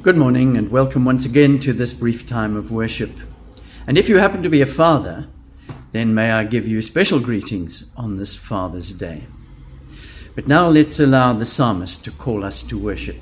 Good morning and welcome once again to this brief time of worship. And if you happen to be a father, then may I give you special greetings on this Father's Day. But now let's allow the psalmist to call us to worship.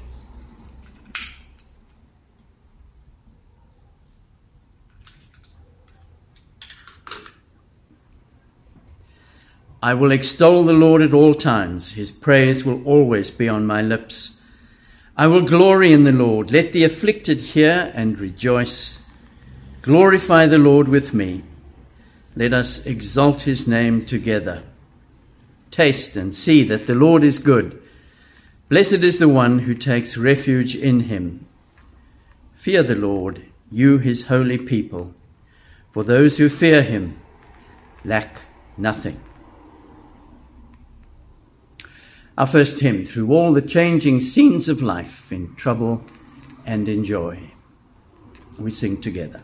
I will extol the Lord at all times. His praise will always be on my lips. I will glory in the Lord. Let the afflicted hear and rejoice. Glorify the Lord with me. Let us exalt his name together. Taste and see that the Lord is good. Blessed is the one who takes refuge in him. Fear the Lord, you his holy people, for those who fear him lack nothing. Our first hymn, through all the changing scenes of life, in trouble and in joy. We sing together.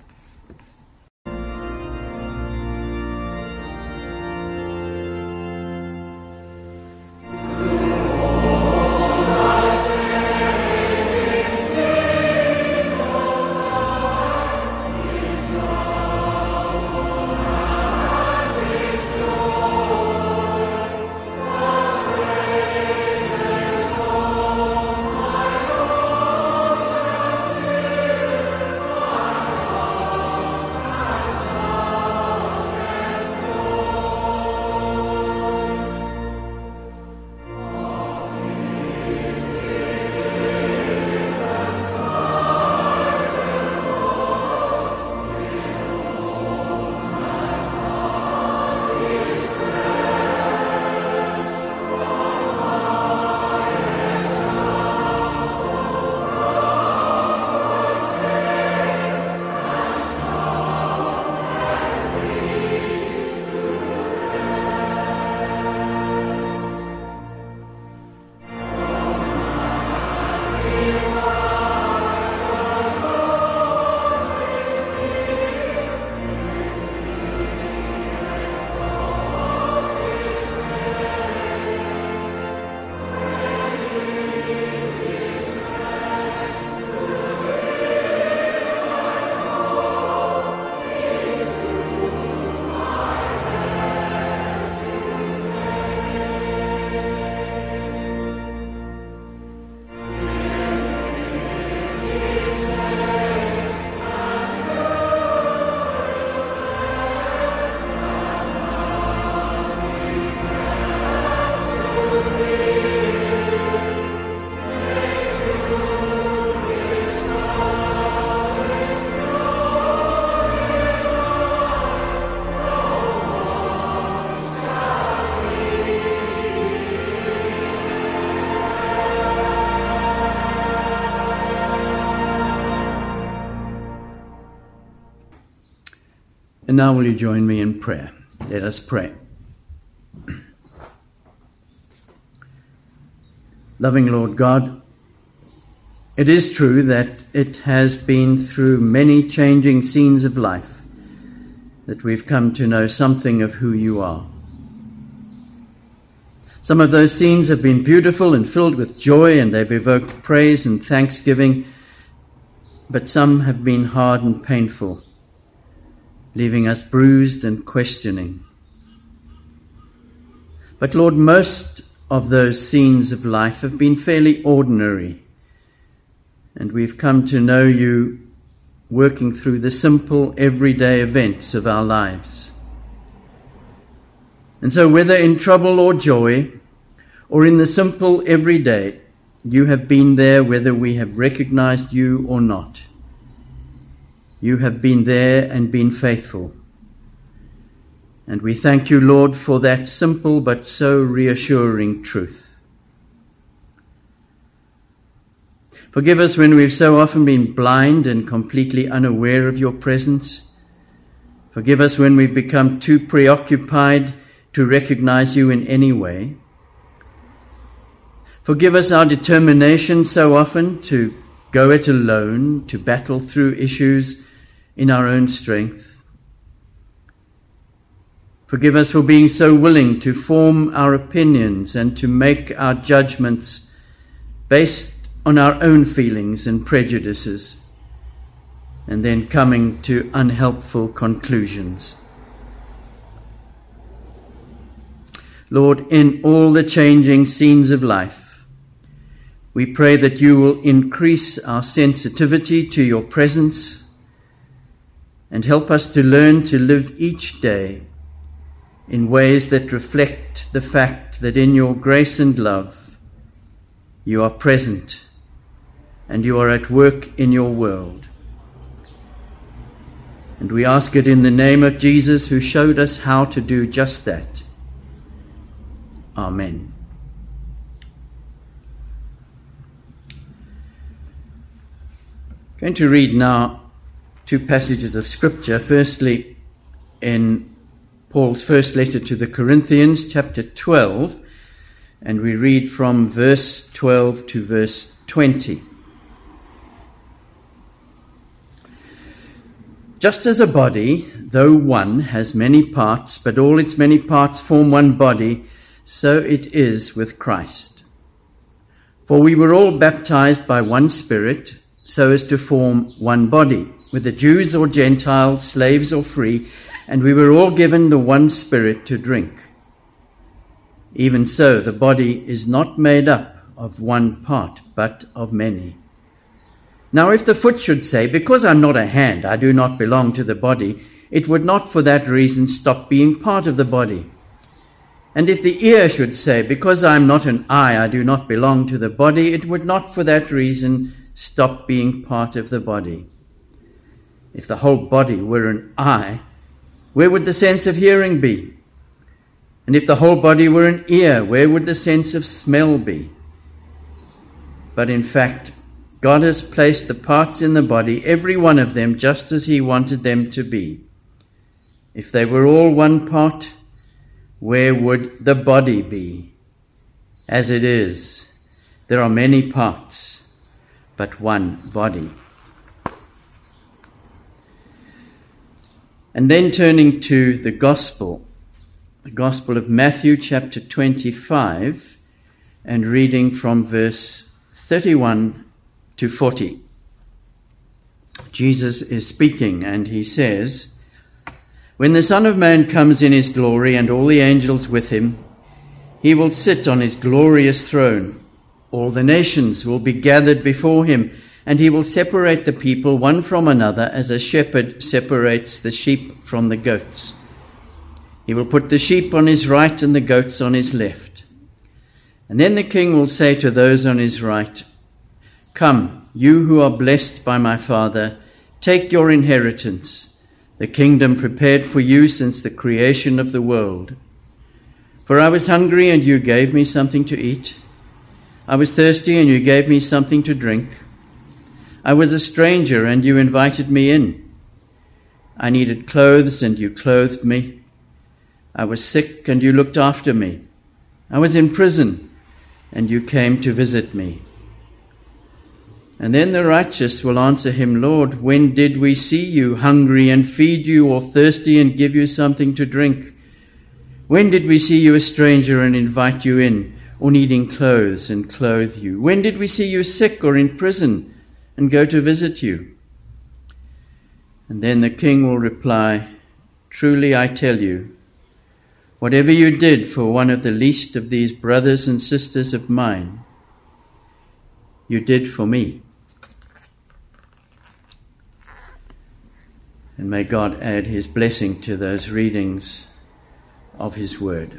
And now will you join me in prayer? Let us pray. Loving Lord God, it is true that it has been through many changing scenes of life that we've come to know something of who you are. Some of those scenes have been beautiful and filled with joy, and they've evoked praise and thanksgiving, but some have been hard and painful, leaving us bruised and questioning. But Lord, most of those scenes of life have been fairly ordinary, and we've come to know you working through the simple, everyday events of our lives. And so whether in trouble or joy, or in the simple everyday, you have been there whether we have recognized you or not. You have been there and been faithful. And we thank you, Lord, for that simple but so reassuring truth. Forgive us when we've so often been blind and completely unaware of your presence. Forgive us when we've become too preoccupied to recognize you in any way. Forgive us our determination so often to go it alone, to battle through issues in our own strength. Forgive us for being so willing to form our opinions and to make our judgments based on our own feelings and prejudices, and then coming to unhelpful conclusions. Lord, in all the changing scenes of life, we pray that you will increase our sensitivity to your presence and help us to learn to live each day in ways that reflect the fact that in your grace and love you are present and you are at work in your world. And we ask it in the name of Jesus, who showed us how to do just that. Amen. I'm going to read now two passages of Scripture. Firstly, in Paul's first letter to the Corinthians, chapter 12, and we read from verse 12 to verse 20. Just as a body, though one, has many parts, but all its many parts form one body, so it is with Christ. For we were all baptized by one Spirit, so as to form one body, whether Jews or Gentiles, slaves or free, and we were all given the one Spirit to drink. Even so, the body is not made up of one part, but of many. Now, if the foot should say, because I'm not a hand, I do not belong to the body, it would not for that reason stop being part of the body. And if the ear should say, because I am not an eye, I do not belong to the body, it would not for that reason stop being part of the body. If the whole body were an eye, where would the sense of hearing be? And if the whole body were an ear, where would the sense of smell be? But in fact, God has placed the parts in the body, every one of them, just as he wanted them to be. If they were all one part, where would the body be? As it is, there are many parts, but one body. And then turning to the Gospel of Matthew chapter 25, and reading from verse 31 to 40. Jesus is speaking, and he says, "When the Son of Man comes in his glory and all the angels with him, he will sit on his glorious throne. All the nations will be gathered before him, and he will separate the people one from another as a shepherd separates the sheep from the goats. He will put the sheep on his right and the goats on his left. And then the king will say to those on his right, 'Come, you who are blessed by my Father, take your inheritance, the kingdom prepared for you since the creation of the world. For I was hungry, and you gave me something to eat. I was thirsty, and you gave me something to drink. I was a stranger, and you invited me in. I needed clothes, and you clothed me. I was sick, and you looked after me. I was in prison, and you came to visit me.' And then the righteous will answer him, 'Lord, when did we see you hungry and feed you, or thirsty and give you something to drink? When did we see you a stranger and invite you in, or needing clothes and clothe you? When did we see you sick or in prison and go to visit you?' And then the king will reply, 'Truly I tell you, whatever you did for one of the least of these brothers and sisters of mine, you did for me.'" And may God add his blessing to those readings of his word.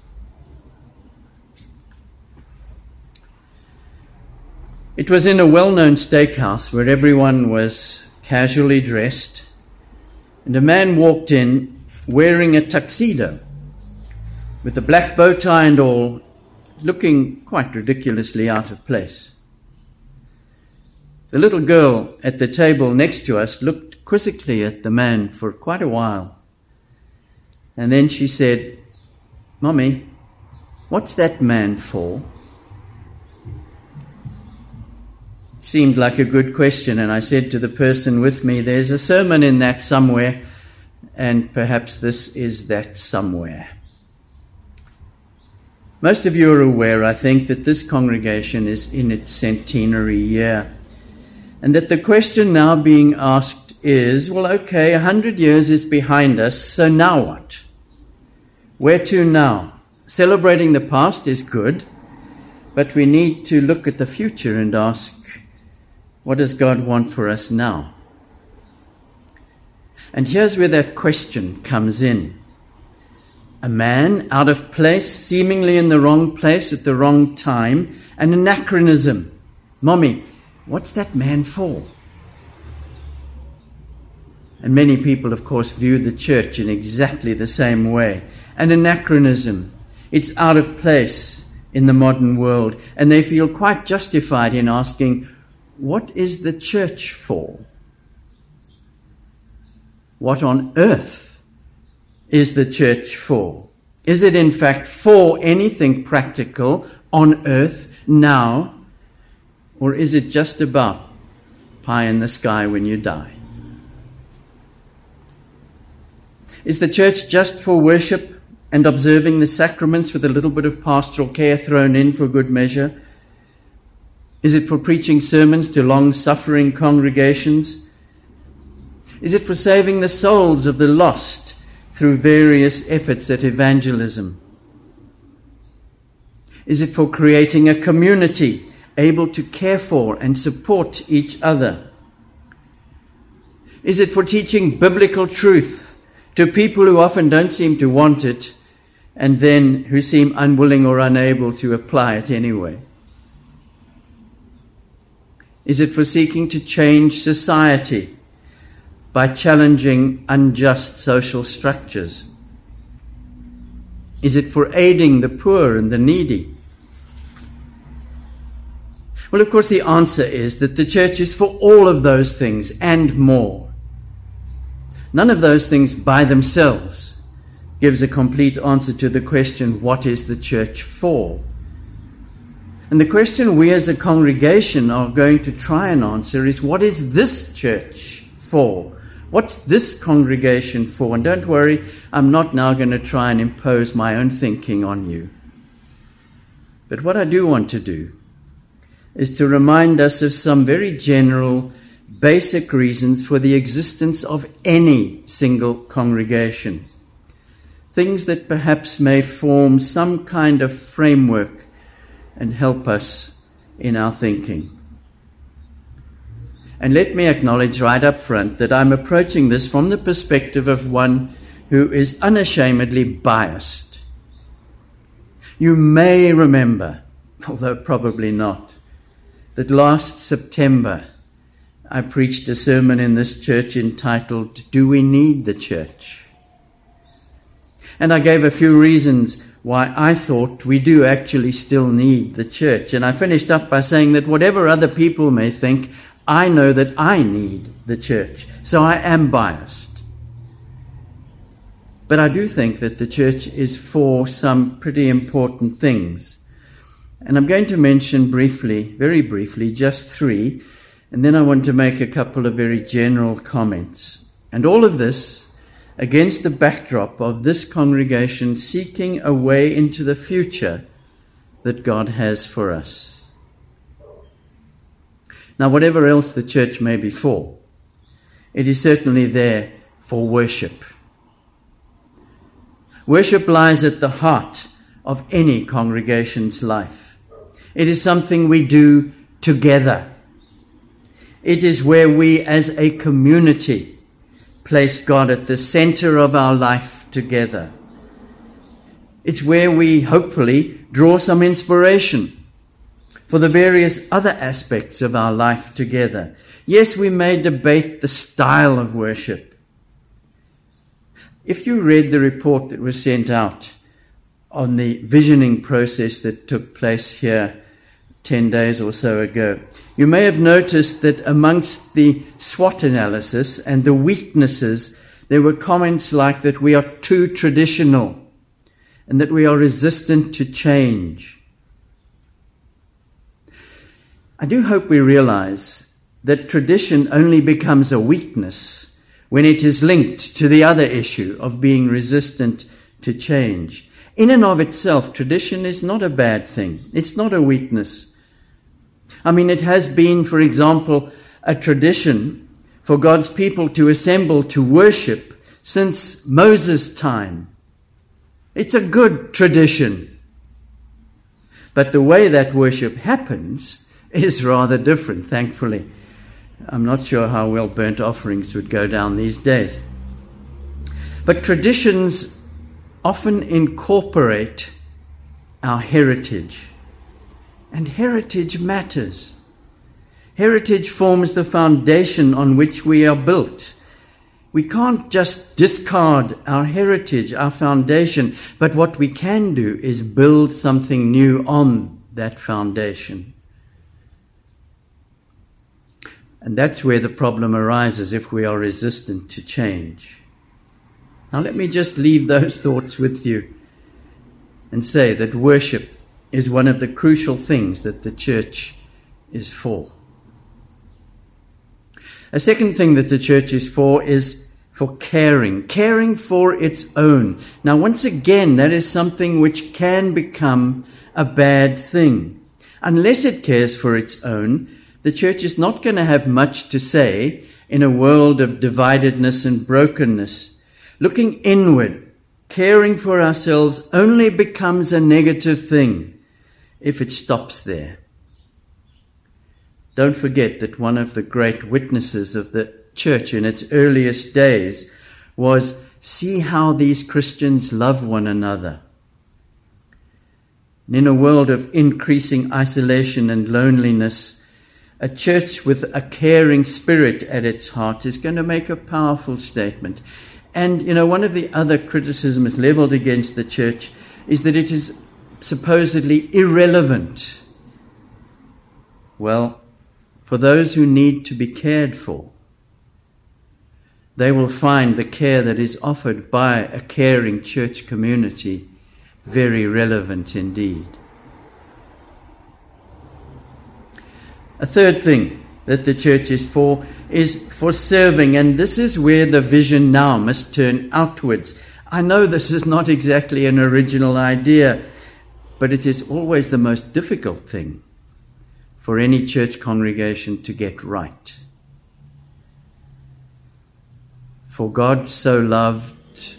It was in a well-known steakhouse where everyone was casually dressed, and a man walked in wearing a tuxedo with a black bow tie and all, looking quite ridiculously out of place. The little girl at the table next to us looked quizzically at the man for quite a while. And then she said, "Mommy, what's that man for?" It seemed like a good question, and I said to the person with me, "There's a sermon in that somewhere, and perhaps this is that somewhere." Most of you are aware, I think, that this congregation is in its centenary year, and that the question now being asked is, well, okay, 100 years is behind us, so now what? Where to now? Celebrating the past is good, but we need to look at the future and ask, what does God want for us now? And here's where that question comes in. A man out of place, seemingly in the wrong place at the wrong time, an anachronism. Mommy, what's that man for? And many people, of course, view the church in exactly the same way. An anachronism. It's out of place in the modern world. And they feel quite justified in asking, what is the church for? What on earth is the church for? Is it in fact for anything practical on earth now? Or is it just about pie in the sky when you die? Is the church just for worship and observing the sacraments with a little bit of pastoral care thrown in for good measure? Is it for preaching sermons to long-suffering congregations? Is it for saving the souls of the lost through various efforts at evangelism? Is it for creating a community able to care for and support each other? Is it for teaching biblical truth to people who often don't seem to want it and then who seem unwilling or unable to apply it anyway? Is it for seeking to change society by challenging unjust social structures? Is it for aiding the poor and the needy? Well, of course, the answer is that the church is for all of those things and more. None of those things by themselves gives a complete answer to the question, what is the church for? And the question we as a congregation are going to try and answer is, what is this church for? What's this congregation for? And don't worry, I'm not now going to try and impose my own thinking on you. But what I do want to do is to remind us of some very general, basic reasons for the existence of any single congregation. Things that perhaps may form some kind of framework and help us in our thinking. And let me acknowledge right up front that I'm approaching this from the perspective of one who is unashamedly biased. You may remember, although probably not, that last September I preached a sermon in this church entitled, Do We Need the Church? And I gave a few reasons why I thought we do actually still need the church. And I finished up by saying that whatever other people may think, I know that I need the church. So I am biased. But I do think that the church is for some pretty important things. And I'm going to mention briefly, very briefly, just three. And then I want to make a couple of very general comments. And all of this against the backdrop of this congregation seeking a way into the future that God has for us. Now, whatever else the church may be for, it is certainly there for worship. Worship lies at the heart of any congregation's life. It is something we do together. It is where we as a community place God at the center of our life together. It's where we hopefully draw some inspiration for the various other aspects of our life together. Yes, we may debate the style of worship. If you read the report that was sent out on the visioning process that took place here 10 days or so ago, you may have noticed that amongst the SWOT analysis and the weaknesses, there were comments like that we are too traditional and that we are resistant to change. I do hope we realize that tradition only becomes a weakness when it is linked to the other issue of being resistant to change. In and of itself, tradition is not a bad thing. It's not a weakness. I mean, it has been, for example, a tradition for God's people to assemble to worship since Moses' time. It's a good tradition. But the way that worship happens is rather different, thankfully. I'm not sure how well burnt offerings would go down these days. But traditions often incorporate our heritage. And heritage matters. Heritage forms the foundation on which we are built. We can't just discard our heritage, our foundation, but what we can do is build something new on that foundation. And that's where the problem arises if we are resistant to change. Now let me just leave those thoughts with you and say that worship is one of the crucial things that the church is for. A second thing that the church is for caring for its own. Now once again, that is something which can become a bad thing. Unless it cares for its own, the church is not going to have much to say in a world of dividedness and brokenness. Looking inward, caring for ourselves only becomes a negative thing if it stops there. Don't forget that one of the great witnesses of the church in its earliest days was, see how these Christians love one another. In a world of increasing isolation and loneliness, a church with a caring spirit at its heart is going to make a powerful statement. And, one of the other criticisms leveled against the church is that it is supposedly irrelevant. Well, for those who need to be cared for, they will find the care that is offered by a caring church community very relevant indeed. A third thing that the church is for serving, and this is where the vision now must turn outwards. I know this is not exactly an original idea, but it is always the most difficult thing for any church congregation to get right. For God so loved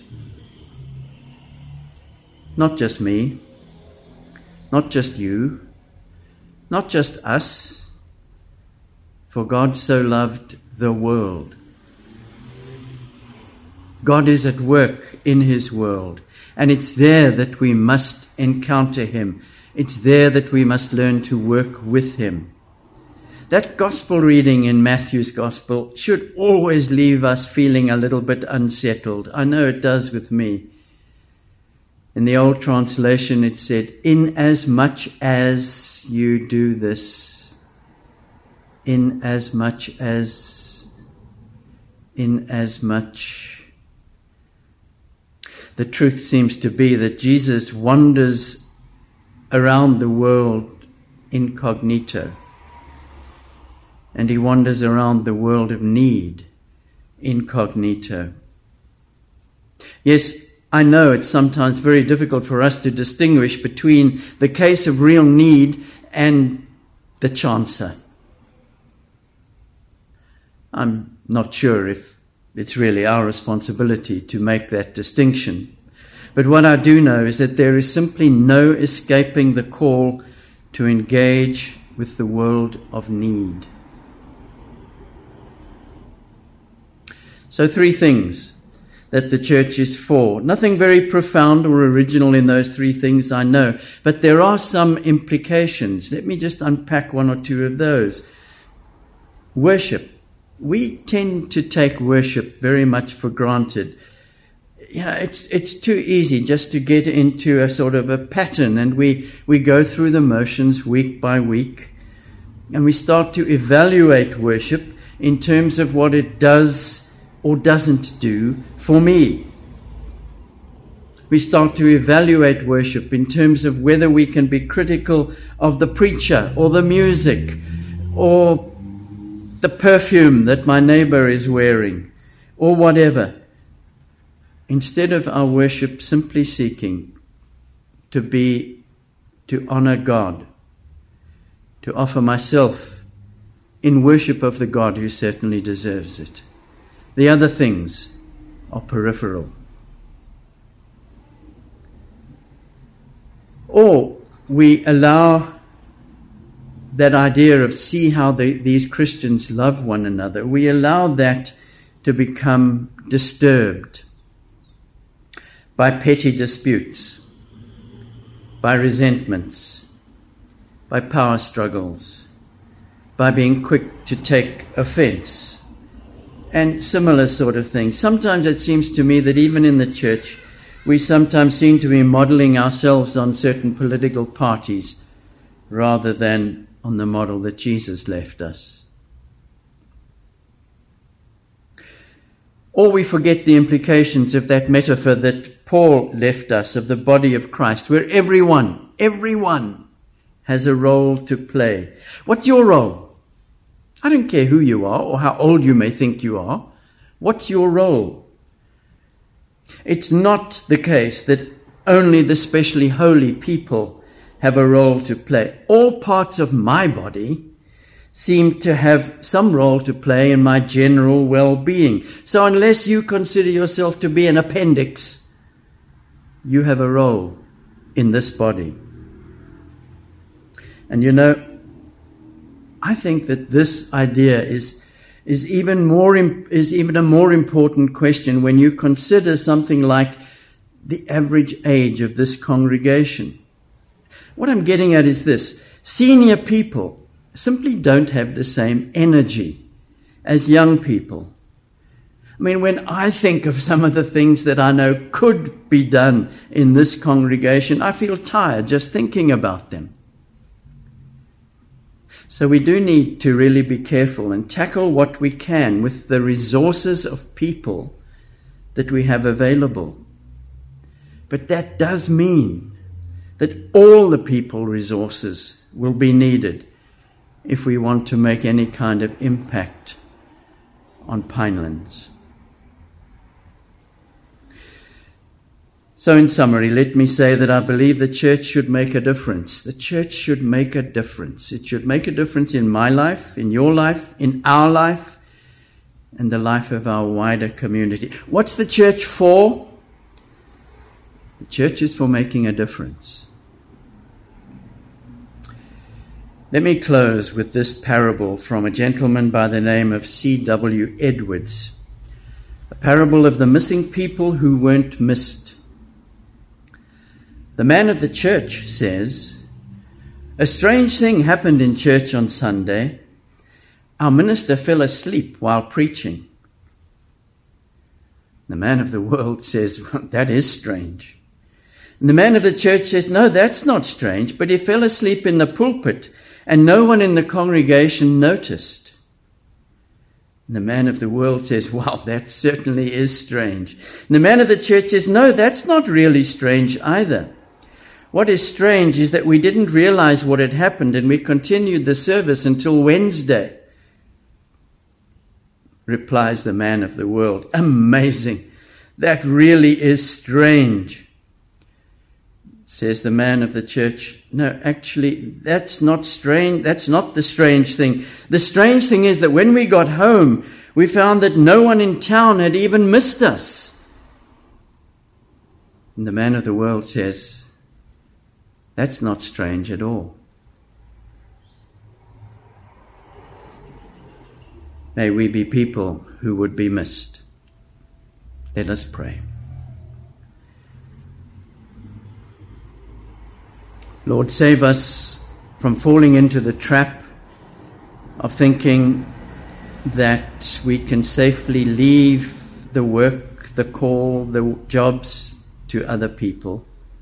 not just me, not just you, not just us, for God so loved the world. God is at work in his world, and it's there that we must encounter him. It's there that we must learn to work with him. That gospel reading in Matthew's gospel should always leave us feeling a little bit unsettled. I know it does with me. In the old translation it said, "Inasmuch as you do this, inasmuch." The truth seems to be that Jesus wanders around the world incognito, and he wanders around the world of need incognito. Yes, I know it's sometimes very difficult for us to distinguish between the case of real need and the chancer. I'm not sure if it's really our responsibility to make that distinction. But what I do know is that there is simply no escaping the call to engage with the world of need. So 3 things that the church is for. Nothing very profound or original in those 3 things, I know, but there are some implications. Let me just unpack 1 or 2 of those. Worship. We tend to take worship very much for granted. It's too easy just to get into a sort of a pattern, and we go through the motions week by week, and we start to evaluate worship in terms of what it does or doesn't do for me. We start to evaluate worship in terms of whether we can be critical of the preacher or the music or the perfume that my neighbor is wearing or whatever, instead of our worship simply seeking to honor God, to offer myself in worship of the God who certainly deserves it. The other things are peripheral. Or we allow that idea of see how these Christians love one another. We allow that to become disturbed by petty disputes, by resentments, by power struggles, by being quick to take offense, and similar sort of things. Sometimes it seems to me that even in the church, we sometimes seem to be modeling ourselves on certain political parties rather than on the model that Jesus left us. Or we forget the implications of that metaphor that Paul left us of the body of Christ, where everyone has a role to play. What's your role? I don't care who you are or how old you may think you are. What's your role? It's not the case that only the specially holy people have a role to play. All parts of my body seem to have some role to play in my general well-being. So unless you consider yourself to be an appendix, you have a role in this body. And you know, I think that this idea is even a more important question when you consider something like the average age of this congregation. What I'm getting at is this: senior people simply don't have the same energy as young people. I mean, when I think of some of the things that I know could be done in this congregation, I feel tired just thinking about them. So we do need to really be careful and tackle what we can with the resources of people that we have available. But that does mean that all the people resources will be needed if we want to make any kind of impact on Pinelands. So in summary, let me say that I believe the church should make a difference. The church should make a difference. It should make a difference in my life, in your life, in our life, and the life of our wider community. What's the church for? The church is for making a difference. Let me close with this parable from a gentleman by the name of C.W. Edwards, a parable of the missing people who weren't missed. The man of the church says, "A strange thing happened in church on Sunday. Our minister fell asleep while preaching." The man of the world says, "Well, that is strange." And the man of the church says, "No, that's not strange, but he fell asleep in the pulpit and no one in the congregation noticed." And the man of the world says, "Wow, that certainly is strange." And the man of the church says, "No, that's not really strange either. What is strange is that we didn't realize what had happened and we continued the service until Wednesday." Replies the man of the world, "Amazing. That really is strange." Says the man of the church, "No, actually, that's not strange. That's not the strange thing. The strange thing is that when we got home, we found that no one in town had even missed us." And the man of the world says, "That's not strange at all." May we be people who would be missed. Let us pray. Lord, save us from falling into the trap of thinking that we can safely leave the work, the call, the jobs to other people.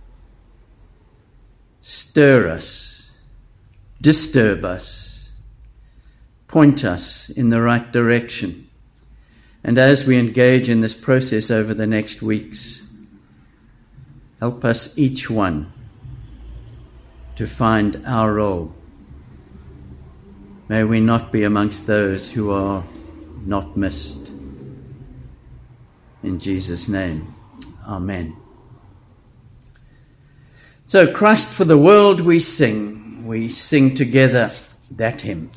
Stir us, disturb us, point us in the right direction. And as we engage in this process over the next weeks, help us each one to find our role. May we not be amongst those who are not missed. In Jesus' name, amen. So, Christ for the world we sing. We sing together that hymn.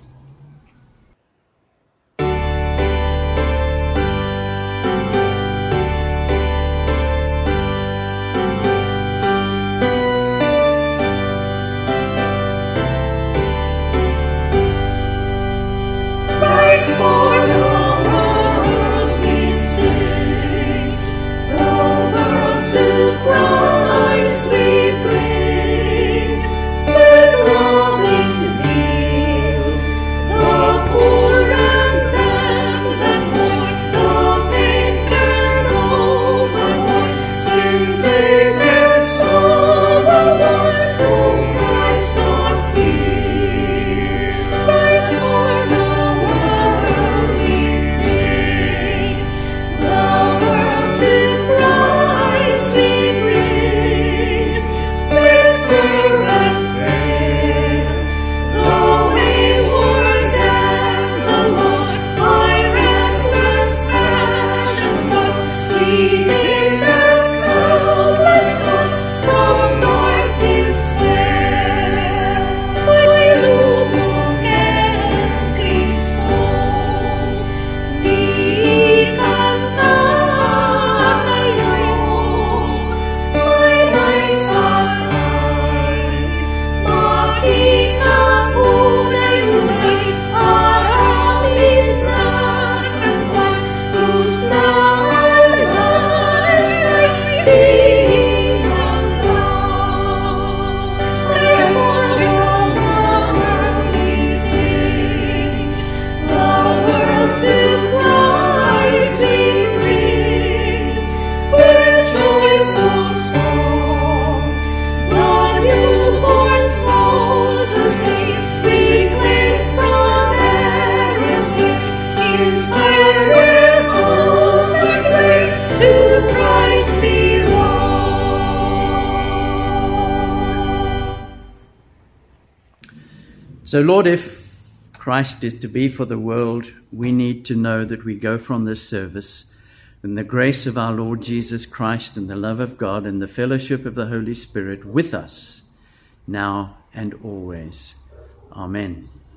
So, Lord, if Christ is to be for the world, we need to know that we go from this service in the grace of our Lord Jesus Christ and the love of God and the fellowship of the Holy Spirit with us, now and always. Amen.